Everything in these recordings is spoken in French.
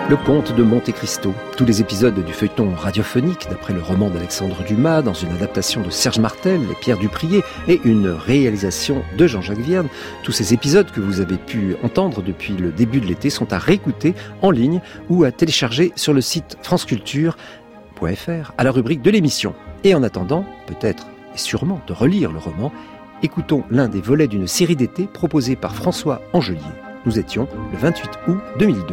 Le Comte de Monte Cristo. Tous les épisodes du feuilleton radiophonique, d'après le roman d'Alexandre Dumas, dans une adaptation de Serge Martel et Pierre Dupriez, et une réalisation de Jean-Jacques Vierne. Tous ces épisodes que vous avez pu entendre depuis le début de l'été sont à réécouter en ligne ou à télécharger sur le site franceculture.fr à la rubrique de l'émission. Et en attendant, peut-être et sûrement de relire le roman, écoutons l'un des volets d'une série d'été proposée par François Angelier. Nous étions le 28 août 2002.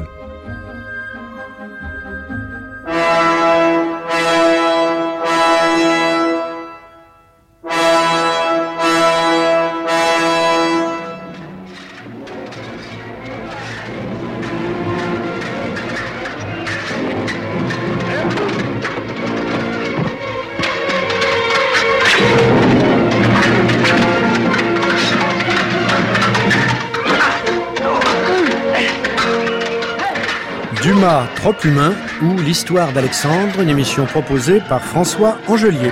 Dumas, Trop humain ou l'histoire d'Alexandre, une émission proposée par François Angelier.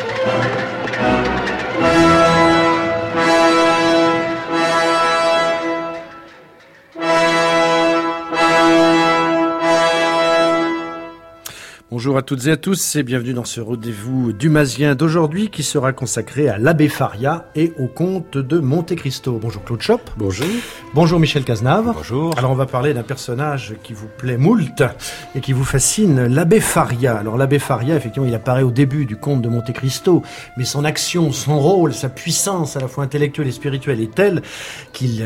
Bonjour à toutes et à tous et bienvenue dans ce rendez-vous dumasien d'aujourd'hui qui sera consacré à l'abbé Faria et au comte de Monte Cristo. Bonjour Claude Chope. Bonjour. Bonjour Michel Cazenave. Bonjour. Alors on va parler d'un personnage qui vous plaît moult et qui vous fascine, l'abbé Faria. Alors l'abbé Faria, effectivement, il apparaît au début du comte de Monte Cristo, mais son action, son rôle, sa puissance à la fois intellectuelle et spirituelle est telle qu'il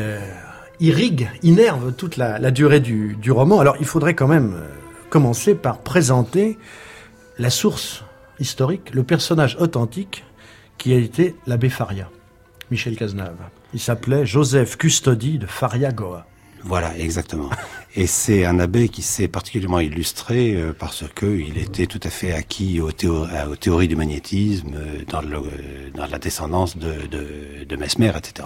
innerve toute la durée du roman. Alors il faudrait quand même commencer par présenter la source historique, le personnage authentique qui a été l'abbé Faria. Michel Cazenave. Il s'appelait Joseph Custodi de Faria-Goa. Voilà, exactement. Et c'est un abbé qui s'est particulièrement illustré parce que il était tout à fait acquis aux théories du magnétisme, dans la descendance de Mesmer, etc.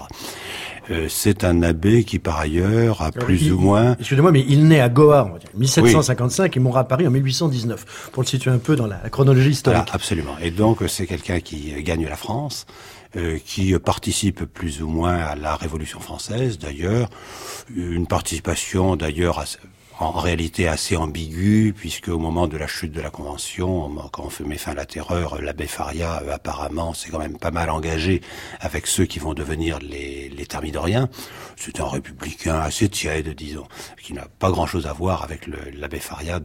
C'est un abbé qui, par ailleurs, a plus ou moins... Excusez-moi, mais il naît à Goa, on va dire, 1755, oui. Et mourra à Paris en 1819, pour le situer un peu dans la chronologie historique. Voilà, absolument. Et donc, c'est quelqu'un qui gagne la France, qui participe plus ou moins à la Révolution française, d'ailleurs. Une participation, d'ailleurs, en réalité assez ambiguë, puisque au moment de la chute de la Convention, quand on fait met fin à la terreur, l'abbé Faria, apparemment, s'est quand même pas mal engagé avec ceux qui vont devenir les thermidoriens. C'est un républicain assez tiède, disons, qui n'a pas grand-chose à voir avec l'abbé Faria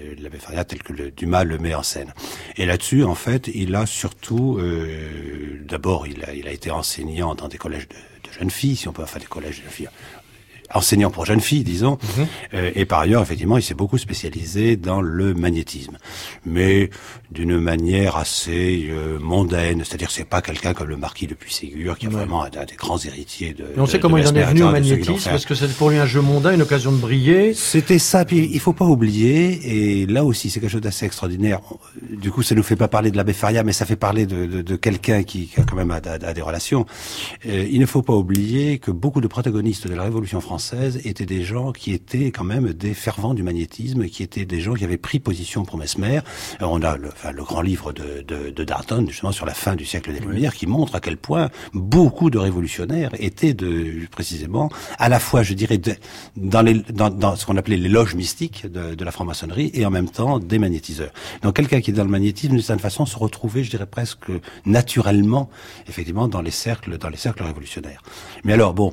tel que Dumas le met en scène. Et là-dessus, en fait, il a surtout, d'abord, il a été enseignant dans des collèges de jeunes filles, si on peut, enfin des collèges de jeunes filles, enseignant pour jeunes filles, disons, et par ailleurs, effectivement, il s'est beaucoup spécialisé dans le magnétisme, mais d'une manière assez mondaine, c'est-à-dire c'est pas quelqu'un comme le marquis de Puységur, qui est vraiment un des grands héritiers de... Et on sait comment il en est venu au magnétisme, parce que c'est pour lui un jeu mondain, une occasion de briller. C'était ça, puis il faut pas oublier, et là aussi c'est quelque chose d'assez extraordinaire, du coup ça nous fait pas parler de l'abbé Faria, mais ça fait parler de quelqu'un qui a quand même a des relations. Il ne faut pas oublier que beaucoup de protagonistes de la Révolution française étaient des gens qui étaient quand même des fervents du magnétisme, qui étaient des gens qui avaient pris position pour Mesmer. Alors on a le grand livre de Darton, justement sur la fin du siècle des Lumières, qui montre à quel point beaucoup de révolutionnaires étaient précisément à la fois, je dirais, dans ce qu'on appelait les loges mystiques de la franc-maçonnerie et en même temps des magnétiseurs. Donc quelqu'un qui est dans le magnétisme, d'une certaine façon, se retrouvait, je dirais presque naturellement, effectivement, dans les cercles révolutionnaires. Mais alors bon,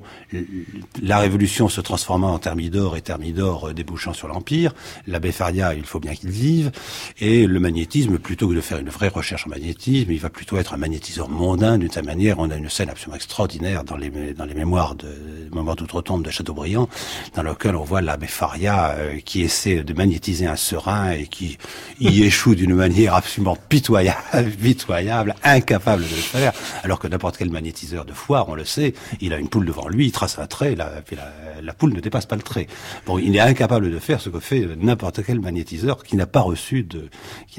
la révolution se transformant en Thermidor et Thermidor débouchant sur l'Empire, l'abbé Faria, il faut bien qu'il vive, et le magnétisme, plutôt que de faire une vraie recherche en magnétisme, il va plutôt être un magnétiseur mondain d'une certaine manière. On a une scène absolument extraordinaire dans les mémoires d'outre-tombe de Chateaubriand, dans lequel on voit l'abbé Faria qui essaie de magnétiser un serin et qui y échoue d'une manière absolument pitoyable, incapable de le faire, alors que n'importe quel magnétiseur de foire, on le sait, il a une poule devant lui, il trace un trait, la poule ne dépasse pas le trait. Bon, il est incapable de faire ce que fait n'importe quel magnétiseur qui n'a pas reçu de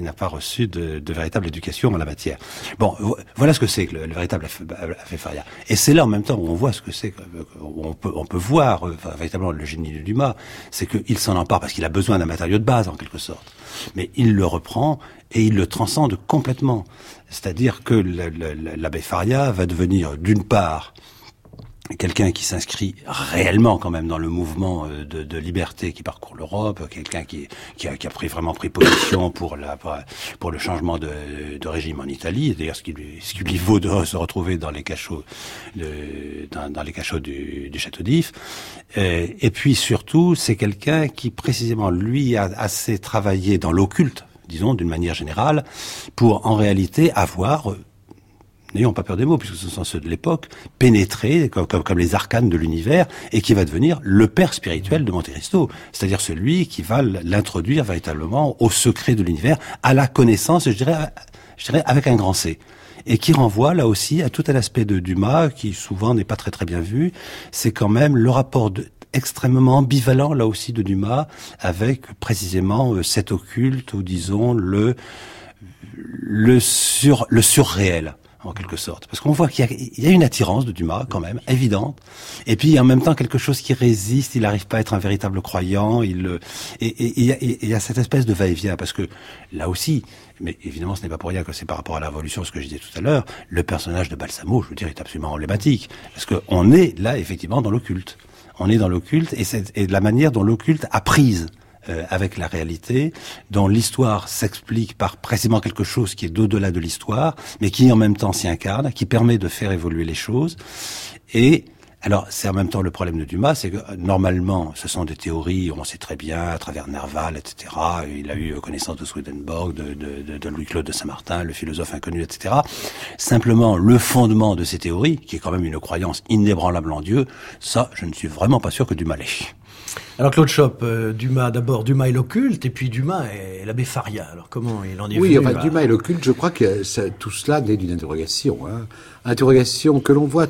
véritable éducation en la matière. Bon, voilà ce que c'est que le véritable abbé Faria. Et c'est là en même temps où on voit ce que c'est, on peut voir véritablement le génie de Dumas, c'est qu'il s'en empare parce qu'il a besoin d'un matériau de base en quelque sorte. Mais il le reprend et il le transcende complètement. C'est-à-dire que l'abbé Faria va devenir d'une part quelqu'un qui s'inscrit réellement quand même dans le mouvement de liberté qui parcourt l'Europe, quelqu'un qui a vraiment pris position pour le changement de régime en Italie, d'ailleurs ce qui lui vaut de se retrouver dans les cachots dans les cachots du château d'If. Et puis surtout, c'est quelqu'un qui précisément lui a assez travaillé dans l'occulte, disons d'une manière générale, pour en réalité avoir, n'ayons pas peur des mots, puisque ce sont ceux de l'époque, pénétrer comme les arcanes de l'univers, et qui va devenir le père spirituel de Monte Cristo, c'est-à-dire celui qui va l'introduire véritablement au secret de l'univers, à la connaissance, je dirais avec un grand C. Et qui renvoie là aussi à tout un aspect de Dumas, qui souvent n'est pas très très bien vu, c'est quand même le rapport extrêmement ambivalent là aussi de Dumas, avec précisément cet occulte, ou disons le surréel, en quelque sorte. Parce qu'on voit qu'il y a une attirance de Dumas, quand même, évidente. Et puis, en même temps, quelque chose qui résiste, il n'arrive pas à être un véritable croyant, et il y a cette espèce de va-et-vient, parce que, là aussi, mais évidemment, ce n'est pas pour rien que c'est par rapport à la Révolution, ce que je disais tout à l'heure, le personnage de Balsamo, je veux dire, est absolument emblématique. Parce qu'on est, là, effectivement, dans l'occulte. On est dans l'occulte, et de la manière dont l'occulte a prise avec la réalité, dont l'histoire s'explique par précisément quelque chose qui est d'au-delà de l'histoire, mais qui en même temps s'y incarne, qui permet de faire évoluer les choses. Et alors, c'est en même temps le problème de Dumas, c'est que normalement, ce sont des théories, on sait très bien, à travers Nerval, etc. Il a eu connaissance de Swedenborg, de Louis-Claude de Saint-Martin, le philosophe inconnu, etc. Simplement, le fondement de ces théories, qui est quand même une croyance inébranlable en Dieu, ça, je ne suis vraiment pas sûr que Dumas l'ait. Alors Claude Chope, Dumas et l'occulte, et puis Dumas et l'abbé Faria. Alors comment il en est venu Dumas et l'occulte, je crois que tout cela naît d'une interrogation. Interrogation que l'on voit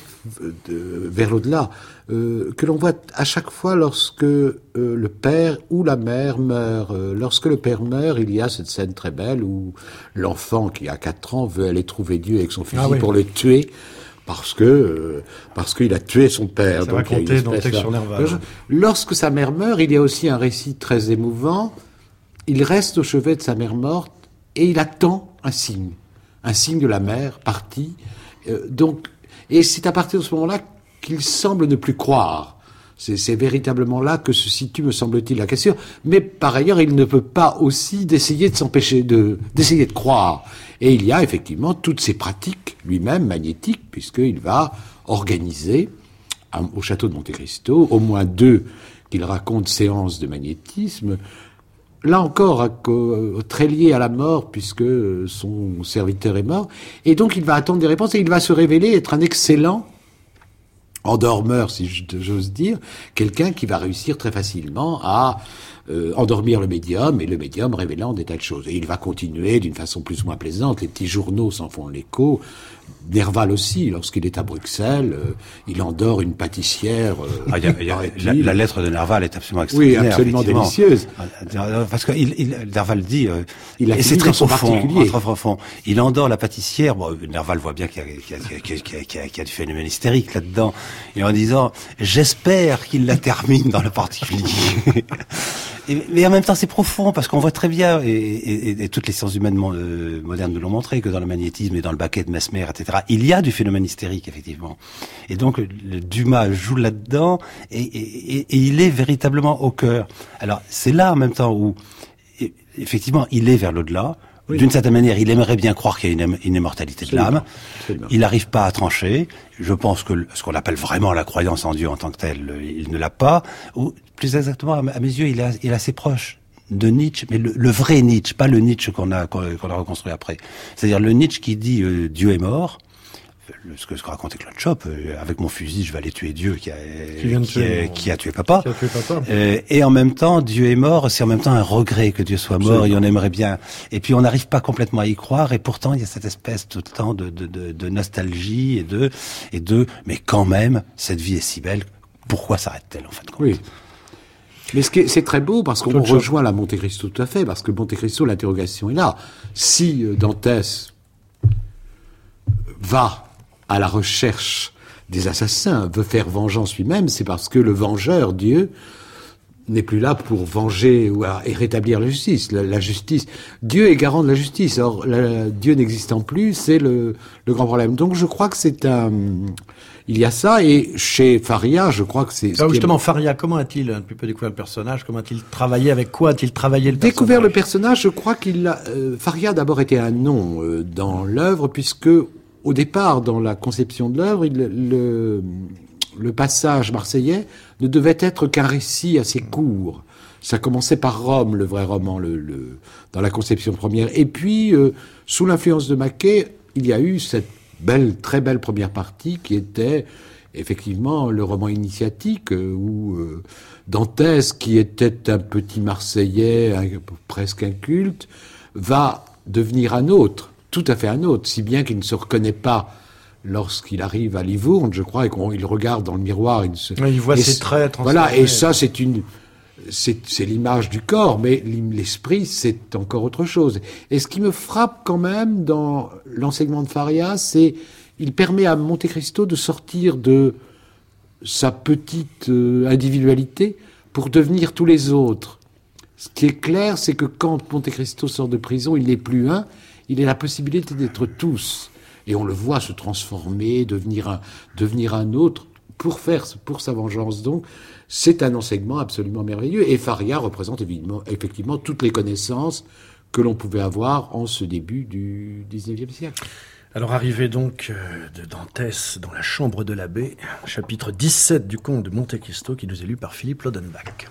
vers l'au-delà, que l'on voit à chaque fois lorsque le père ou la mère meurt. Lorsque le père meurt, il y a cette scène très belle où l'enfant qui a 4 ans veut aller trouver Dieu avec son fusil pour le tuer. Parce qu'il a tué son père. C'est raconté dans le texte sur Nerval. Lorsque sa mère meurt, il y a aussi un récit très émouvant. Il reste au chevet de sa mère morte et il attend un signe de la mère partie. Et c'est à partir de ce moment-là qu'il semble ne plus croire. C'est véritablement là que se situe, me semble-t-il, la question. Mais par ailleurs, il ne peut pas aussi d'essayer de s'empêcher d'essayer de croire. Et il y a effectivement toutes ces pratiques lui-même magnétiques, puisqu'il va organiser au château de Monte Cristo au moins 2 qu'il raconte séances de magnétisme. Là encore, très lié à la mort, puisque son serviteur est mort. Et donc il va attendre des réponses et il va se révéler être un excellent endormeur, si j'ose dire, quelqu'un qui va réussir très facilement à endormir le médium, et le médium révélant des tas de choses. Et il va continuer d'une façon plus ou moins plaisante, les petits journaux s'en font l'écho. Nerval aussi, lorsqu'il est à Bruxelles, il endort une pâtissière. La lettre de Nerval est absolument extraordinaire. Oui, absolument délicieuse. Parce que Nerval dit, et c'est très profond, il endort la pâtissière. Bon, Nerval voit bien qu'il y a du phénomène hystérique là-dedans, et en disant, j'espère qu'il la termine dans le particulier. Mais en même temps, c'est profond, parce qu'on voit très bien, et toutes les sciences humaines modernes nous l'ont montré, que dans le magnétisme et dans le baquet de Mesmer, etc., il y a du phénomène hystérique, effectivement. Et donc, Dumas joue là-dedans, et il est véritablement au cœur. Alors, c'est là, en même temps, où, effectivement, il est vers l'au-delà. Oui. D'une certaine manière, il aimerait bien croire qu'il y a une immortalité de l'âme. Il n'arrive pas à trancher. Je pense que ce qu'on appelle vraiment la croyance en Dieu en tant que telle, il ne l'a pas. Ou plus exactement, à mes yeux, il est assez proche de Nietzsche, mais le vrai Nietzsche, pas le Nietzsche qu'on a reconstruit après. C'est-à-dire le Nietzsche qui dit Dieu est mort. Ce que racontait Claude Chope, avec mon fusil, je vais aller tuer Dieu qui a tué papa. Et en même temps, Dieu est mort, c'est en même temps un regret que Dieu soit mort, et on aimerait bien. Et puis on n'arrive pas complètement à y croire, et pourtant il y a cette espèce tout le temps de nostalgie et de, mais quand même, cette vie est si belle, pourquoi s'arrête-t-elle en fait? Oui. Mais c'est très beau parce qu'on rejoint la Monte Cristo tout à fait, parce que Monte Cristo, l'interrogation est là. Si Dantès va à la recherche des assassins, veut faire vengeance lui-même, c'est parce que le vengeur, Dieu, n'est plus là pour venger et rétablir la justice. La justice, Dieu est garant de la justice. Or, Dieu n'existant plus, c'est le grand problème. Donc, je crois que il y a ça, et chez Faria, je crois que c'est... Alors justement, Faria, comment a-t-il un peu découvert le personnage? Comment a-t-il travaillé? Avec quoi a-t il travaillé le personnage? Découvert le personnage, je crois Faria a d'abord été un nom dans l'œuvre, puisque au départ, dans la conception de l'œuvre, le passage marseillais ne devait être qu'un récit assez court. Ça commençait par Rome, le vrai roman, dans la conception première. Et puis, sous l'influence de Maquet, il y a eu cette très belle première partie qui était effectivement le roman initiatique où Dantès, qui était un petit Marseillais, presque inculte, va devenir un autre, tout à fait un autre, si bien qu'il ne se reconnaît pas lorsqu'il arrive à Livourne, je crois, et qu'il regarde dans le miroir. Il voit ses traits transformés. Voilà, et ça, c'est l'image du corps, mais l'esprit, c'est encore autre chose. Et ce qui me frappe quand même dans l'enseignement de Faria, c'est il permet à Monte Cristo de sortir de sa petite individualité pour devenir tous les autres. Ce qui est clair, c'est que quand Monte Cristo sort de prison, il n'est plus un, il a la possibilité d'être tous. Et on le voit se transformer, devenir un autre pour sa vengeance. Donc, c'est un enseignement absolument merveilleux. Et Faria représente effectivement toutes les connaissances que l'on pouvait avoir en ce début du XIXe siècle. Alors, arrivé donc de Dantès dans la chambre de l'abbé, chapitre 17 du conte de Monte Cristo qui nous est lu par Philippe Lodenbach.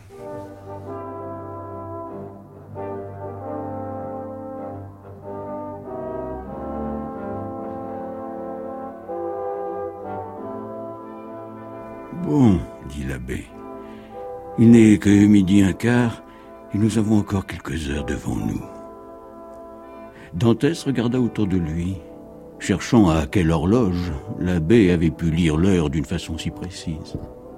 Bon, dit l'abbé, il n'est que 12:15 et nous avons encore quelques heures devant nous. Dantès regarda autour de lui, cherchant à quelle horloge l'abbé avait pu lire l'heure d'une façon si précise.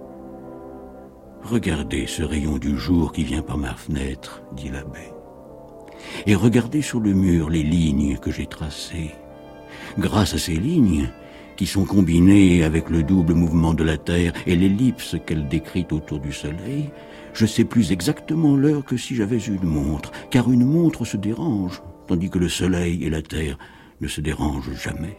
Regardez ce rayon du jour qui vient par ma fenêtre, dit l'abbé, et regardez sur le mur les lignes que j'ai tracées. Grâce à ces lignes, qui sont combinées avec le double mouvement de la Terre et l'ellipse qu'elle décrit autour du Soleil, je sais plus exactement l'heure que si j'avais une montre, car une montre se dérange, tandis que le Soleil et la Terre ne se dérangent jamais.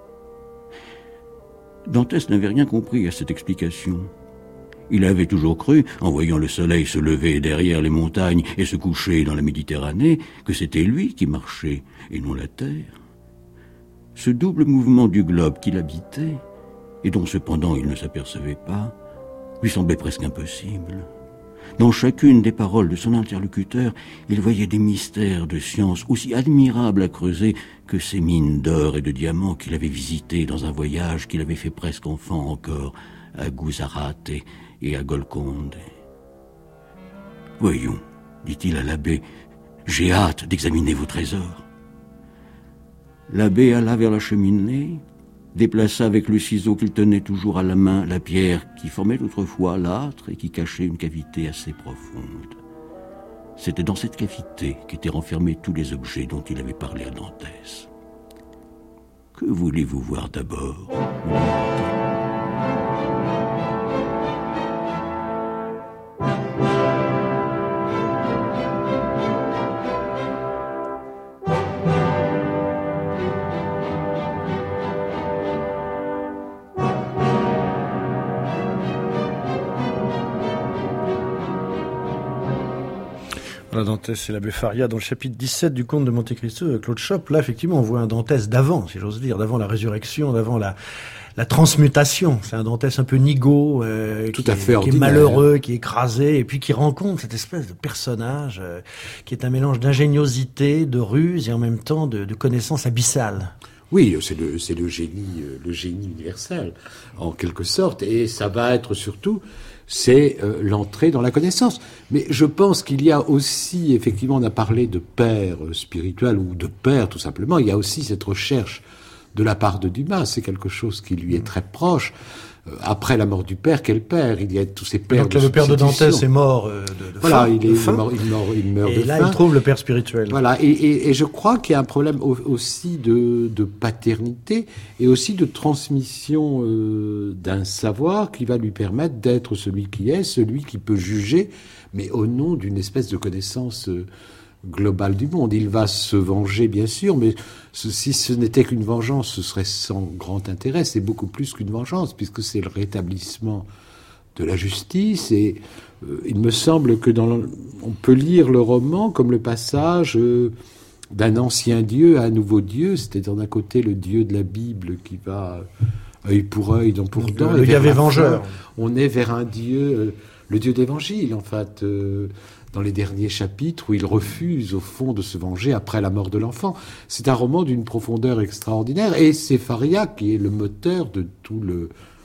Dantès n'avait rien compris à cette explication. Il avait toujours cru, en voyant le Soleil se lever derrière les montagnes et se coucher dans la Méditerranée, que c'était lui qui marchait, et non la Terre. Ce double mouvement du globe qu'il habitait, et dont cependant il ne s'apercevait pas, lui semblait presque impossible. Dans chacune des paroles de son interlocuteur, il voyait des mystères de science aussi admirables à creuser que ces mines d'or et de diamants qu'il avait visitées dans un voyage qu'il avait fait presque enfant encore à Guzarate et à Golconde. « Voyons, dit-il à l'abbé, j'ai hâte d'examiner vos trésors. » L'abbé alla vers la cheminée, déplaça avec le ciseau qu'il tenait toujours à la main la pierre qui formait autrefois l'âtre et qui cachait une cavité assez profonde. C'était dans cette cavité qu'étaient renfermés tous les objets dont il avait parlé à Dantès. « Que voulez-vous voir d'abord » lui dit-il. Voilà, Dantès et l'abbé Faria dans le chapitre 17 du conte de Monte Cristo, Claude Chope. Là, effectivement, on voit un Dantès d'avant, si j'ose dire, d'avant la résurrection, d'avant la transmutation. C'est un Dantès un peu nigaud, qui est malheureux, qui est écrasé, et puis qui rencontre cette espèce de personnage qui est un mélange d'ingéniosité, de ruse et en même temps de connaissance abyssale. Oui, c'est le génie universel, en quelque sorte, et ça va être surtout, c'est l'entrée dans la connaissance. Mais je pense qu'il y a aussi, effectivement, on a parlé de père spirituel ou de père tout simplement, il y a aussi cette recherche de la part de Dumas, c'est quelque chose qui lui est très proche. après la mort du père, quel père? Il y a tous ces pères. Donc le père de Dantès est mort de voilà, faim. Il meurt et de là, faim. il trouve le père spirituel. Voilà, et je crois qu'il y a un problème aussi de paternité et aussi de transmission d'un savoir qui va lui permettre d'être celui qui est, celui qui peut juger, mais au nom d'une espèce de connaissance globale du monde. Il va se venger, bien sûr, mais si ce n'était qu'une vengeance, ce serait sans grand intérêt. C'est beaucoup plus qu'une vengeance, puisque c'est le rétablissement de la justice. Et il me semble que on peut lire le roman comme le passage d'un ancien Dieu à un nouveau Dieu, c'est-à-dire d'un côté le Dieu de la Bible qui va œil pour œil, dent pour dent. Le Yahvé vengeur. On est vers un Dieu, le Dieu d'Évangile, en fait, dans les derniers chapitres où il refuse, au fond, de se venger après la mort de l'enfant. C'est un roman d'une profondeur extraordinaire, et c'est Faria qui est le moteur de tout le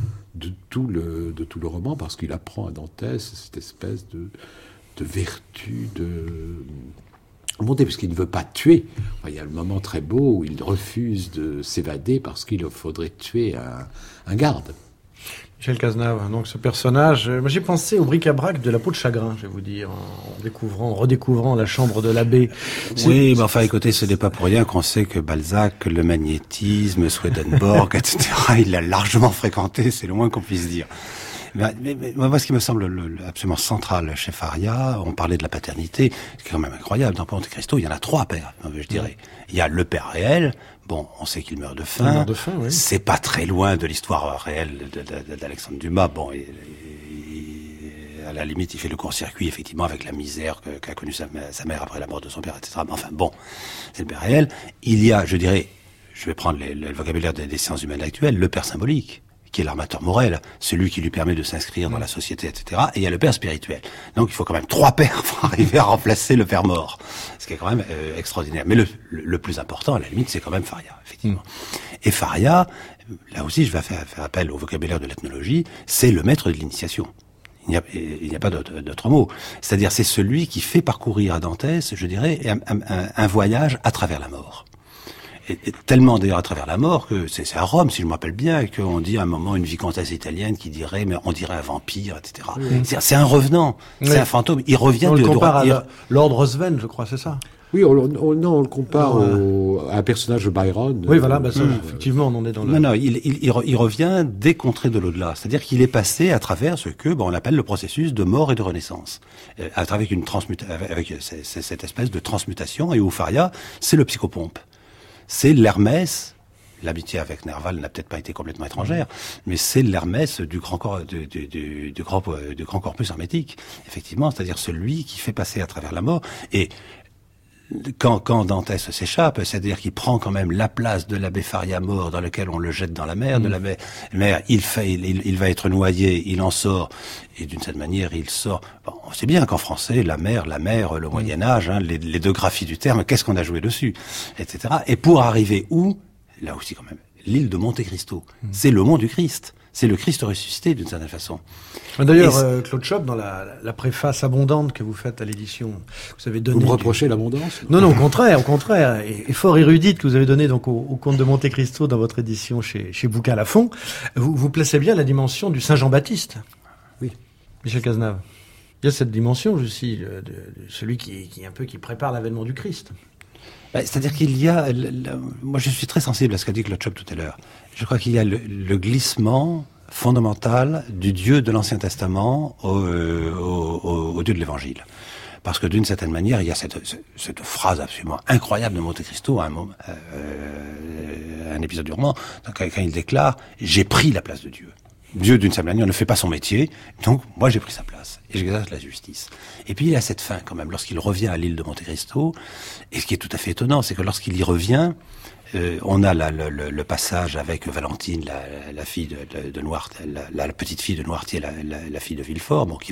roman, parce qu'il apprend à Dantès cette espèce de vertu de monter, parce qu'il ne veut pas tuer. Enfin, il y a le moment très beau où il refuse de s'évader parce qu'il faudrait tuer un garde. Michel Cazenave, donc ce personnage, moi j'ai pensé au bric-à-brac de La peau de chagrin, je vais vous dire, en redécouvrant la chambre de l'abbé. Oui, mais enfin, écoutez, ce n'est pas pour rien qu'on sait que Balzac, le magnétisme, Swedenborg, etc., il l'a largement fréquenté, c'est le moins qu'on puisse dire. Mais moi, ce qui me semble absolument central chez Faria, on parlait de la paternité, ce qui est quand même incroyable. Dans Monte Cristo, il y en a 3 pères, je dirais. Il y a le père réel. Bon, on sait qu'il meurt de faim. Oui. C'est pas très loin de l'histoire réelle d'Alexandre Dumas. Bon, à la limite, il fait le court-circuit, effectivement, avec la misère qu'a connue sa mère après la mort de son père, etc. Mais enfin, bon, c'est le père réel. Il y a, je dirais, je vais prendre le vocabulaire des sciences humaines actuelles, le père symbolique, qui est l'armateur Morel, celui qui lui permet de s'inscrire dans la société, etc. Et il y a le père spirituel. Donc il faut quand même 3 pères pour arriver à remplacer le père mort. Ce qui est quand même extraordinaire. Mais le plus important, à la limite, c'est quand même Faria, effectivement. Et Faria, là aussi, je vais faire appel au vocabulaire de l'ethnologie, c'est le maître de l'initiation. Il n'y a pas d'autre mot. C'est-à-dire, c'est celui qui fait parcourir à Dantès, je dirais, un voyage à travers la mort. Et tellement d'ailleurs à travers la mort que c'est à Rome, si je me rappelle bien, qu'on dit à un moment une vicomtesse italienne qui dirait, mais on dirait un vampire, etc. Oui. C'est un revenant, c'est un fantôme. Il revient on de le compare droite. à Lord Ruthven, je crois, c'est ça. Oui, on le compare à un personnage de Byron. Oui, voilà, ça, effectivement, on en est dans le... Non, il revient des contrées de l'au-delà. C'est-à-dire qu'il est passé à travers ce que on appelle le processus de mort et de renaissance. À travers avec cette espèce de transmutation, et où Faria, c'est le psychopompe. C'est l'Hermès, l'amitié avec Nerval n'a peut-être pas été complètement étrangère, mais c'est l'Hermès du grand corps, du grand corpus hermétique, effectivement, c'est-à-dire celui qui fait passer à travers la mort. Et quand Dantès s'échappe, c'est-à-dire qu'il prend quand même la place de l'abbé Faria mort, dans lequel on le jette dans la mer, de la mer, il va être noyé, il en sort, et d'une certaine manière, il sort. Bon, on sait bien qu'en français, la mer, le Moyen-Âge, les deux graphies du terme, qu'est-ce qu'on a joué dessus, etc. Et pour arriver où? Là aussi, quand même, l'île de Monte Cristo. C'est le mont du Christ. C'est le Christ ressuscité, d'une certaine façon. D'ailleurs, Claude Chope, dans la préface abondante que vous faites à l'édition, vous avez donné... Vous me reprochez l'abondance? Non, au contraire, et fort érudite que vous avez donné donc au Comte de Monte Cristo dans votre édition chez Bouquin Lafon, vous placez bien la dimension du Saint Jean-Baptiste. Oui. Michel Cazenave. Il y a cette dimension aussi, de celui qui prépare l'avènement du Christ. C'est-à-dire qu'il y a... moi, je suis très sensible à ce qu'a dit Claude Chope tout à l'heure. Je crois qu'il y a le glissement fondamental du Dieu de l'Ancien Testament au Dieu de l'Évangile. Parce que d'une certaine manière, il y a cette phrase absolument incroyable de Monte Cristo, un épisode du roman, quand il déclare « J'ai pris la place de Dieu ». Dieu, d'une certaine manière, ne fait pas son métier, donc moi j'ai pris sa place, et j'exerce la justice. Et puis il y a cette fin, quand même, lorsqu'il revient à l'île de Monte Cristo, et ce qui est tout à fait étonnant, c'est que lorsqu'il y revient, on a le passage avec Valentine, la fille de Noirtier, la petite fille de Noirtier, la fille de Villefort, bon, qui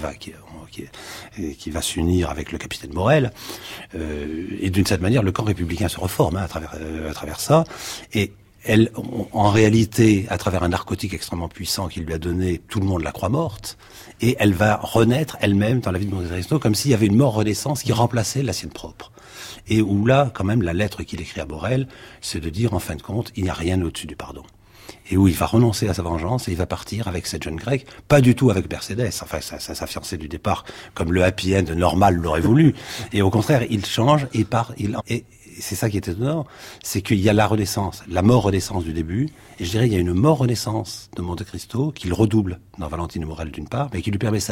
va s'unir avec le capitaine Morel, et d'une certaine manière, le camp républicain se reforme à travers ça, et elle, en réalité, à travers un narcotique extrêmement puissant qu'il lui a donné, tout le monde la croit morte, et elle va renaître elle-même dans la vie de Monte Cristo comme s'il y avait une mort-renaissance qui remplaçait la sienne propre. Et où là, quand même, la lettre qu'il écrit à Morel, c'est de dire, en fin de compte, il n'y a rien au-dessus du pardon. et où il va renoncer à sa vengeance et il va partir avec cette jeune grecque, pas du tout avec Mercedes, enfin sa fiancée du départ, comme le happy end normal l'aurait voulu. Et au contraire, il change, il part, et c'est ça qui est étonnant, c'est qu'il y a la renaissance, la mort-renaissance du début, et je dirais il y a une mort-renaissance de Monte Cristo qu'il redouble dans Valentino Morel d'une part, mais qui lui permet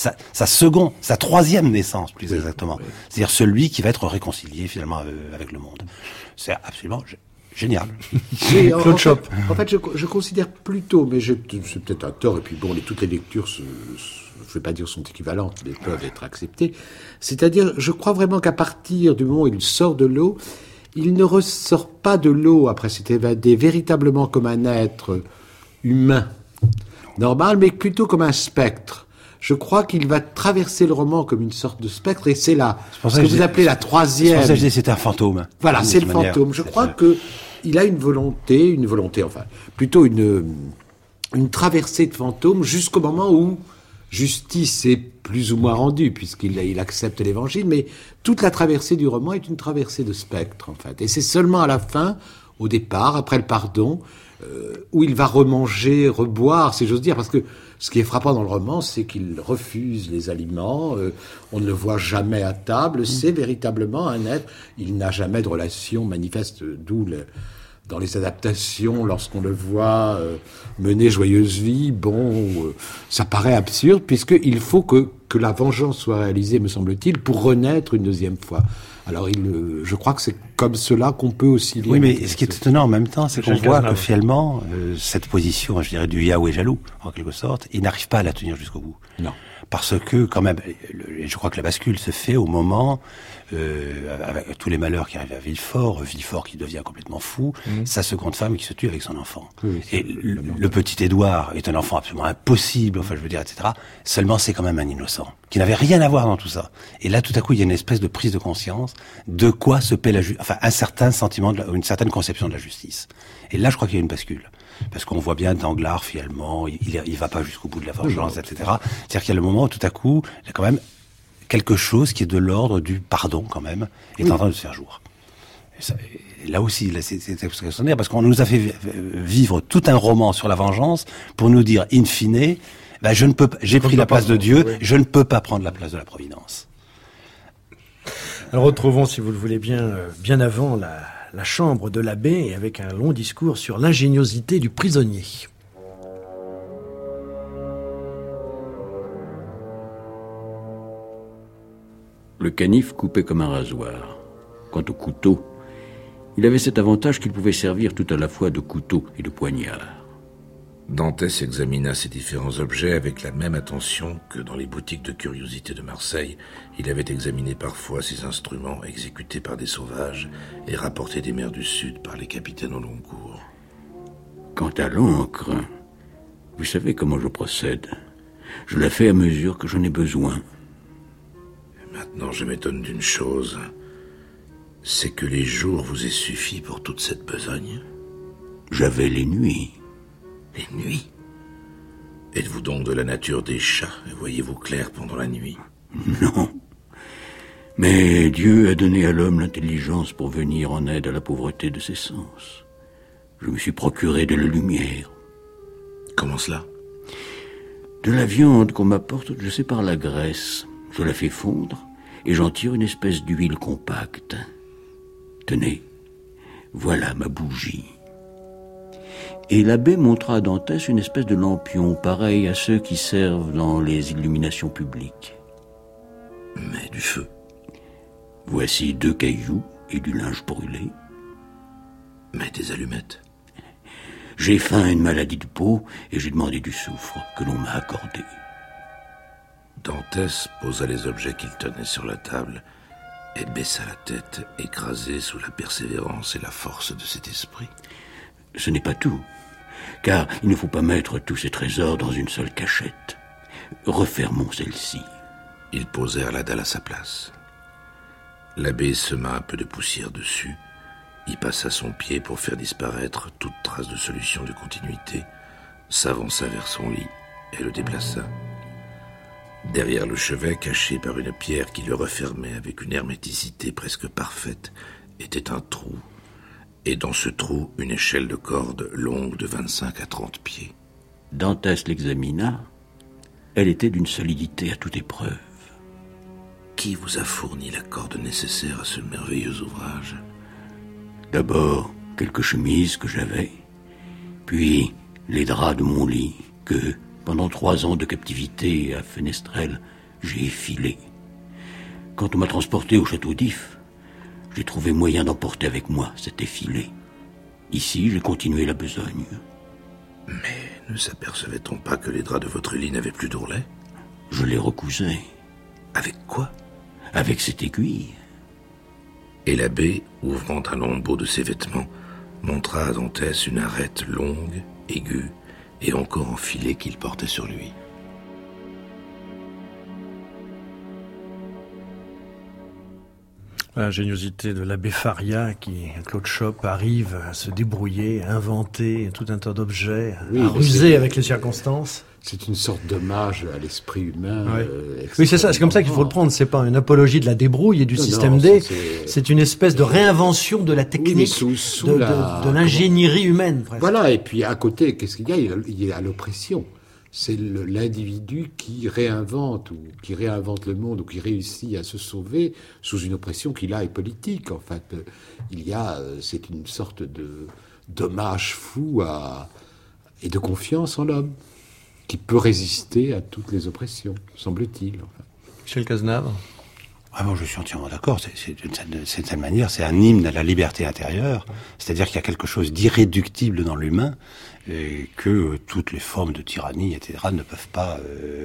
sa troisième naissance plus exactement, c'est-à-dire celui qui va être réconcilié finalement avec le monde. C'est absolument génial. Claude Chope. En fait, je considère plutôt, mais c'est peut-être un tort, et puis bon, toutes les lectures, je ne vais pas dire sont équivalentes, mais peuvent être acceptées. C'est-à-dire, je crois vraiment qu'à partir du moment où il sort de l'eau, il ne ressort pas de l'eau après s'être évadé véritablement comme un être humain, normal, mais plutôt comme un spectre. Je crois qu'il va traverser le roman comme une sorte de spectre, et c'est là ce que vous appelez la troisième. C'est pour ça que je dis c'était un fantôme. Voilà, c'est le fantôme. Je crois que il a une volonté, enfin, plutôt une traversée de fantôme jusqu'au moment où justice est plus ou moins rendue, puisqu'il accepte l'évangile, mais toute la traversée du roman est une traversée de spectre, en fait. Et c'est seulement à la fin, au départ, après le pardon, où il va remanger, reboire, si j'ose dire, parce que ce qui est frappant dans le roman, c'est qu'il refuse les aliments, on ne le voit jamais à table, c'est véritablement un être, il n'a jamais de relation manifeste, d'où dans les adaptations, lorsqu'on le voit mener joyeuse vie, ça paraît absurde, puisqu'il faut que la vengeance soit réalisée, me semble-t-il, pour renaître une deuxième fois. Alors, je crois que c'est comme cela qu'on peut aussi lire. Oui, mais ce qui est étonnant en même temps, c'est qu'on voit que finalement, cette position, je dirais, du Yahweh jaloux, en quelque sorte, il n'arrive pas à la tenir jusqu'au bout. Non. Parce que, quand même, je crois que la bascule se fait au moment, avec tous les malheurs qui arrivent à Villefort qui devient complètement fou, sa seconde femme qui se tue avec son enfant. Oui, et le petit Édouard est un enfant absolument impossible, enfin, je veux dire, etc. Seulement, c'est quand même un innocent, qui n'avait rien à voir dans tout ça. Et là, tout à coup, il y a une espèce de prise de conscience de quoi se paie un certain sentiment, une certaine conception de la justice. Et là, je crois qu'il y a une bascule. Parce qu'on voit bien Danglars, finalement, il va pas jusqu'au bout de la vengeance, etc. C'est-à-dire qu'il y a le moment où, tout à coup, il y a quand même quelque chose qui est de l'ordre du pardon, quand même, est en train de se faire jour. Et là aussi, c'est extraordinaire, parce qu'on nous a fait vivre tout un roman sur la vengeance pour nous dire, in fine, j'ai pris la place de Dieu, je ne peux pas prendre la place de la Providence. Alors retrouvons, si vous le voulez bien, bien avant la chambre de l'abbé, et avec un long discours sur l'ingéniosité du prisonnier. Le canif coupait comme un rasoir. Quant au couteau, il avait cet avantage qu'il pouvait servir tout à la fois de couteau et de poignard. Dantès examina ces différents objets avec la même attention que dans les boutiques de curiosités de Marseille, il avait examiné parfois ces instruments exécutés par des sauvages et rapportés des mers du Sud par les capitaines au long cours. Quant à l'encre, vous savez comment je procède. Je la fais à mesure que j'en ai besoin. Maintenant, je m'étonne d'une chose, c'est que les jours vous aient suffi pour toute cette besogne. J'avais les nuits. Les nuits? Êtes-vous donc de la nature des chats et voyez-vous clair pendant la nuit? Non. Mais Dieu a donné à l'homme l'intelligence pour venir en aide à la pauvreté de ses sens. Je me suis procuré de la lumière. Comment cela? De la viande qu'on m'apporte, je sépare la graisse. Je la fais fondre et j'en tire une espèce d'huile compacte. Tenez, voilà ma bougie. Et l'abbé montra à Dantès une espèce de lampion, pareil à ceux qui servent dans les illuminations publiques. Mais du feu. Voici 2 cailloux et du linge brûlé. Mais des allumettes. J'ai faim et une maladie de peau et j'ai demandé du soufre que l'on m'a accordé. Dantès posa les objets qu'il tenait sur la table et baissa la tête, écrasé sous la persévérance et la force de cet esprit. Ce n'est pas tout, car il ne faut pas mettre tous ces trésors dans une seule cachette. Refermons celle-ci. Ils posèrent la dalle à sa place. L'abbé sema un peu de poussière dessus, y passa son pied pour faire disparaître toute trace de solution de continuité, s'avança vers son lit et le déplaça. Derrière le chevet, caché par une pierre qui le refermait avec une herméticité presque parfaite, était un trou, et dans ce trou, une échelle de corde longue de 25 à 30 pieds. Dantès l'examina. Elle était d'une solidité à toute épreuve. Qui vous a fourni la corde nécessaire à ce merveilleux ouvrage? D'abord, quelques chemises que j'avais, puis les draps de mon lit que, pendant 3 ans de captivité à Fenestrelle, j'ai effilés. Quand on m'a transporté au château d'If, j'ai trouvé moyen d'emporter avec moi cet effilé. Ici, j'ai continué la besogne. Mais ne s'apercevait-on pas que les draps de votre lit n'avaient plus d'ourlet? Je les recousais. Avec quoi? Avec cette aiguille. Et l'abbé, ouvrant un lambeau de ses vêtements, montra à Dantès une arête longue, aiguë, et encore enfilée qu'il portait sur lui. L'ingéniosité de l'abbé Faria qui, Claude Chope, arrive à se débrouiller, à inventer tout un tas d'objets, à ruser avec les circonstances. C'est une sorte d'hommage à l'esprit humain. Oui, c'est ça. C'est comme ça qu'il faut le prendre. C'est pas une apologie de la débrouille et du système D. C'est une espèce de réinvention de la technique, de l'ingénierie humaine. Presque. Voilà. Et puis à côté, qu'est-ce qu'il y a? Il y a l'oppression. C'est l'individu qui réinvente le monde ou qui réussit à se sauver sous une oppression qui là est politique. En fait, c'est une sorte d'hommage fou et de confiance en l'homme qui peut résister à toutes les oppressions, semble-t-il. Enfin. Michel Cazenave. Ah bon, je suis entièrement d'accord. D'une certaine manière, c'est un hymne à la liberté intérieure. C'est-à-dire qu'il y a quelque chose d'irréductible dans l'humain et que toutes les formes de tyrannie, etc., ne peuvent pas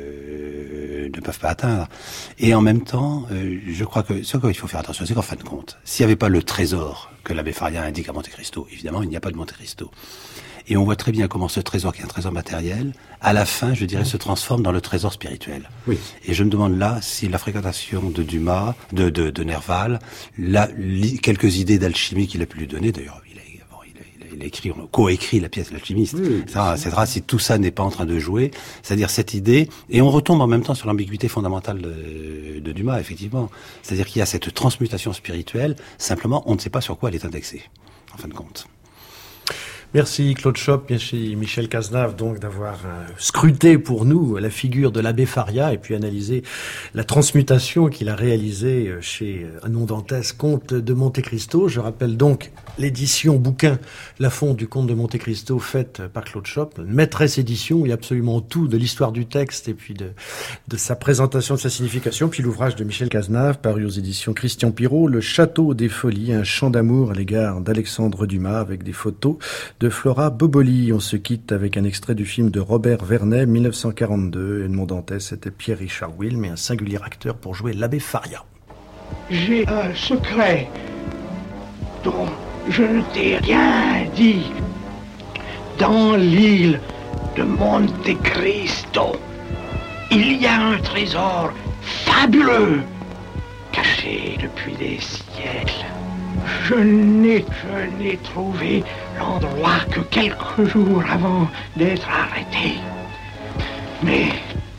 atteindre. Et en même temps, je crois que ce qu'il faut faire attention, c'est qu'en fin de compte, s'il n'y avait pas le trésor que l'abbé Faria indique à Monte Cristo, évidemment, il n'y a pas de Monte Cristo. Et on voit très bien comment ce trésor, qui est un trésor matériel, à la fin, je dirais, se transforme dans le trésor spirituel. Oui. Et je me demande là si la fréquentation de Dumas, de Nerval, quelques idées d'alchimie qu'il a pu lui donner, d'ailleurs, il a écrit, on a coécrit la pièce L'Alchimiste, etc. Si tout ça n'est pas en train de jouer, c'est-à-dire cette idée, et on retombe en même temps sur l'ambiguïté fondamentale de Dumas, effectivement. C'est-à-dire qu'il y a cette transmutation spirituelle, simplement, on ne sait pas sur quoi elle est indexée, en fin de compte. Merci Claude Chope, merci Michel Cazenave donc d'avoir scruté pour nous la figure de l'abbé Faria et puis analysé la transmutation qu'il a réalisée chez Anon Dantès, comte de Monte Cristo. Je rappelle donc l'édition bouquin Lafond du comte de Monte Cristo faite par Claude Chope, maîtresse édition, il y a absolument tout de l'histoire du texte et puis de sa présentation, de sa signification, puis l'ouvrage de Michel Cazenave paru aux éditions Christian Pirot, Le Château des Folies, un chant d'amour à l'égard d'Alexandre Dumas avec des photos de Flora Boboli. On se quitte avec un extrait du film de Robert Vernet, 1942. Edmond Dantès, c'était Pierre-Richard Wilm, mais un singulier acteur pour jouer l'abbé Faria. J'ai un secret dont je ne t'ai rien dit. Dans l'île de Monte Cristo, il y a un trésor fabuleux, caché depuis des siècles. Je n'ai trouvé l'endroit que quelques jours avant d'être arrêté. Mais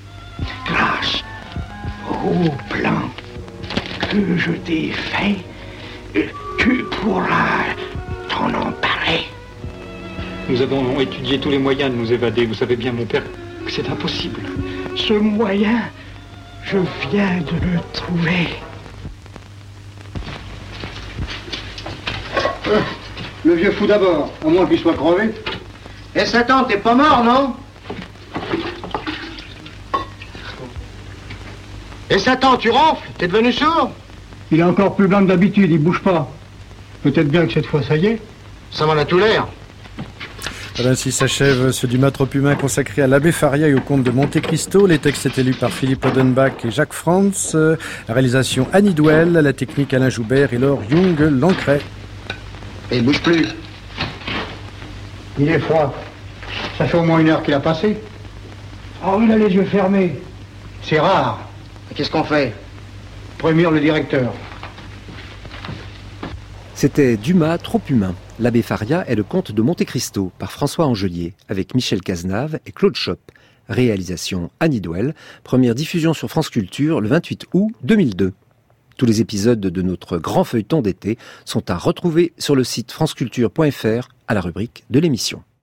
grâce au plan que je t'ai fait, tu pourras t'en emparer. Nous avons étudié tous les moyens de nous évader. Vous savez bien, mon père, que c'est impossible. Ce moyen, je viens de le trouver. Le vieux fou d'abord, à moins qu'il soit crevé. Et Satan, t'es pas mort, non? Et Satan, tu ronfles? T'es devenu sourd? Il est encore plus blanc que d'habitude, il bouge pas. Peut-être bien que cette fois, ça y est. Ça m'en a tout l'air. Ainsi s'achève ce Dumas trop humain consacré à l'abbé Faria et au comte de Monte Cristo. Les textes étaient lus par Philippe Odenbach et Jacques Franz. La réalisation Annie Douel, la technique Alain Joubert et Laure Young-Lancret. Et il bouge plus. Il est froid. Ça fait au moins 1 heure qu'il a passé. Oh, il a les yeux fermés. C'est rare. Qu'est-ce qu'on fait? Prévenir le directeur. C'était Dumas trop humain. L'abbé Faria est le comte de Monte Cristo par François Angelier avec Michel Cazenave et Claude Chope. Réalisation Annie Douel. Première diffusion sur France Culture le 28 août 2002. Tous les épisodes de notre grand feuilleton d'été sont à retrouver sur le site franceculture.fr à la rubrique de l'émission.